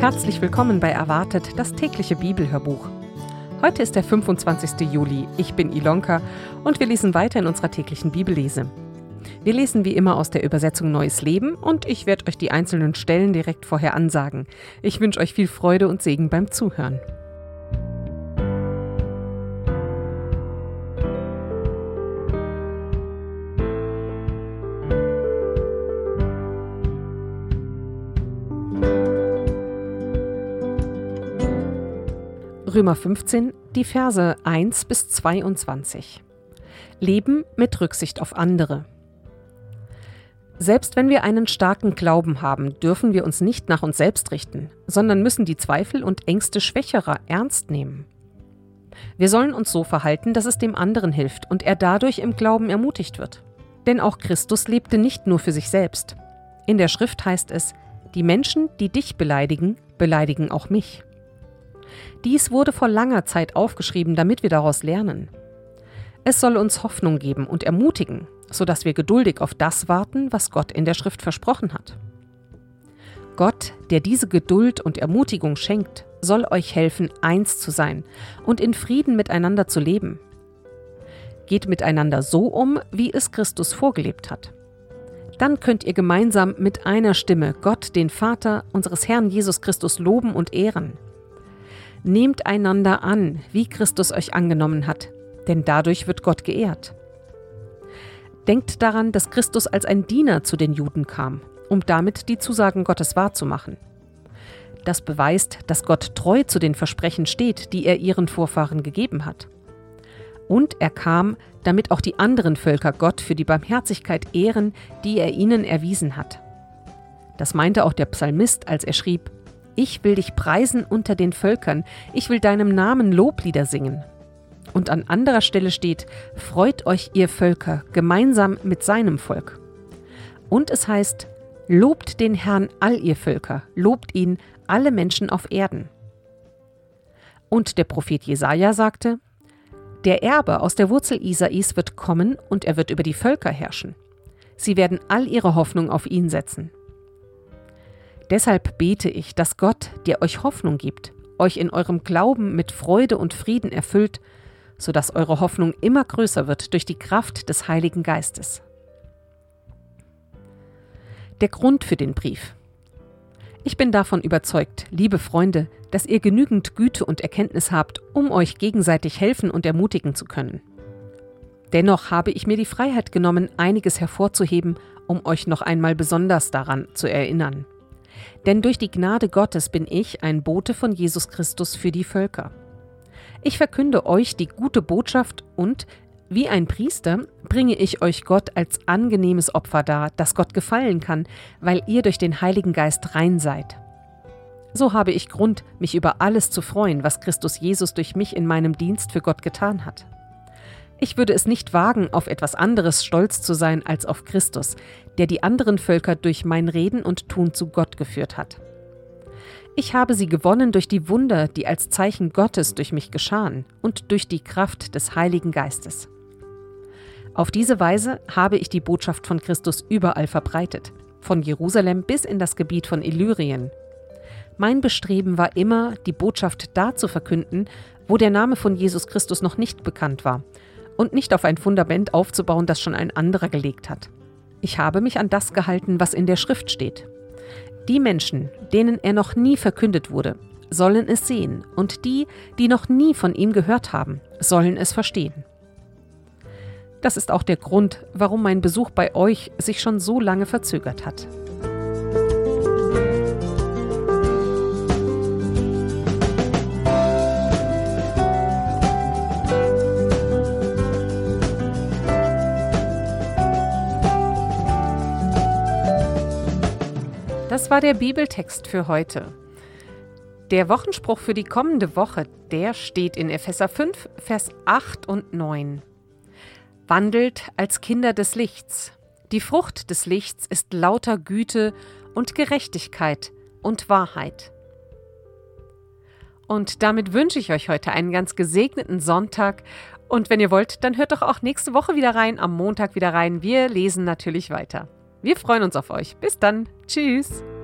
Herzlich willkommen bei Erwartet, das tägliche Bibelhörbuch. Heute ist der 25. Juli, ich bin Ilonka und wir lesen weiter in unserer täglichen Bibellese. Wir lesen wie immer aus der Übersetzung Neues Leben und ich werde euch die einzelnen Stellen direkt vorher ansagen. Ich wünsche euch viel Freude und Segen beim Zuhören. Römer 15, die Verse 1 bis 22. Leben mit Rücksicht auf andere. Selbst wenn wir einen starken Glauben haben, dürfen wir uns nicht nach uns selbst richten, sondern müssen die Zweifel und Ängste Schwächerer ernst nehmen. Wir sollen uns so verhalten, dass es dem anderen hilft und er dadurch im Glauben ermutigt wird. Denn auch Christus lebte nicht nur für sich selbst. In der Schrift heißt es, die Menschen, die dich beleidigen, beleidigen auch mich. Dies wurde vor langer Zeit aufgeschrieben, damit wir daraus lernen. Es soll uns Hoffnung geben und ermutigen, sodass wir geduldig auf das warten, was Gott in der Schrift versprochen hat. Gott, der diese Geduld und Ermutigung schenkt, soll euch helfen, eins zu sein und in Frieden miteinander zu leben. Geht miteinander so um, wie es Christus vorgelebt hat. Dann könnt ihr gemeinsam mit einer Stimme Gott, den Vater unseres Herrn Jesus Christus, loben und ehren. Nehmt einander an, wie Christus euch angenommen hat, denn dadurch wird Gott geehrt. Denkt daran, dass Christus als ein Diener zu den Juden kam, um damit die Zusagen Gottes wahrzumachen. Das beweist, dass Gott treu zu den Versprechen steht, die er ihren Vorfahren gegeben hat. Und er kam, damit auch die anderen Völker Gott für die Barmherzigkeit ehren, die er ihnen erwiesen hat. Das meinte auch der Psalmist, als er schrieb: Ich will dich preisen unter den Völkern, ich will deinem Namen Loblieder singen. Und an anderer Stelle steht: Freut euch, ihr Völker, gemeinsam mit seinem Volk. Und es heißt: Lobt den Herrn, all ihr Völker, lobt ihn, alle Menschen auf Erden. Und der Prophet Jesaja sagte: Der Erbe aus der Wurzel Isais wird kommen und er wird über die Völker herrschen. Sie werden all ihre Hoffnung auf ihn setzen. Deshalb bete ich, dass Gott, der euch Hoffnung gibt, euch in eurem Glauben mit Freude und Frieden erfüllt, sodass eure Hoffnung immer größer wird durch die Kraft des Heiligen Geistes. Der Grund für den Brief. Ich bin davon überzeugt, liebe Freunde, dass ihr genügend Güte und Erkenntnis habt, um euch gegenseitig helfen und ermutigen zu können. Dennoch habe ich mir die Freiheit genommen, einiges hervorzuheben, um euch noch einmal besonders daran zu erinnern. Denn durch die Gnade Gottes bin ich ein Bote von Jesus Christus für die Völker. Ich verkünde euch die gute Botschaft und, wie ein Priester, bringe ich euch Gott als angenehmes Opfer dar, das Gott gefallen kann, weil ihr durch den Heiligen Geist rein seid. So habe ich Grund, mich über alles zu freuen, was Christus Jesus durch mich in meinem Dienst für Gott getan hat. Ich würde es nicht wagen, auf etwas anderes stolz zu sein als auf Christus, der die anderen Völker durch mein Reden und Tun zu Gott geführt hat. Ich habe sie gewonnen durch die Wunder, die als Zeichen Gottes durch mich geschahen und durch die Kraft des Heiligen Geistes. Auf diese Weise habe ich die Botschaft von Christus überall verbreitet, von Jerusalem bis in das Gebiet von Illyrien. Mein Bestreben war immer, die Botschaft da zu verkünden, wo der Name von Jesus Christus noch nicht bekannt war, und nicht auf ein Fundament aufzubauen, das schon ein anderer gelegt hat. Ich habe mich an das gehalten, was in der Schrift steht. Die Menschen, denen er noch nie verkündet wurde, sollen es sehen, und die, die noch nie von ihm gehört haben, sollen es verstehen. Das ist auch der Grund, warum mein Besuch bei euch sich schon so lange verzögert hat. Das war der Bibeltext für heute. Der Wochenspruch für die kommende Woche, der steht in Epheser 5, Vers 8 und 9. Wandelt als Kinder des Lichts. Die Frucht des Lichts ist lauter Güte und Gerechtigkeit und Wahrheit. Und damit wünsche ich euch heute einen ganz gesegneten Sonntag. Und wenn ihr wollt, dann hört doch auch nächste Woche wieder rein, am Montag wieder rein. Wir lesen natürlich weiter. Wir freuen uns auf euch. Bis dann. Tschüss.